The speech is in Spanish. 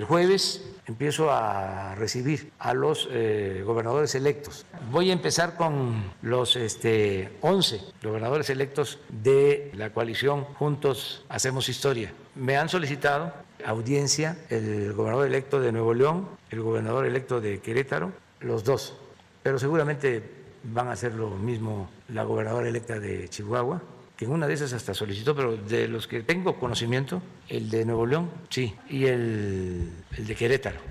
el jueves empiezo a recibir a los gobernadores electos. Voy a empezar con los 11 gobernadores electos de la coalición Juntos Hacemos Historia. Me han solicitado audiencia el gobernador electo de Nuevo León, el gobernador electo de Querétaro, los dos, pero seguramente van a hacer lo mismo la gobernadora electa de Chihuahua, que en una de esas hasta solicitó, pero de los que tengo conocimiento, el de Nuevo León, sí, y el de Querétaro.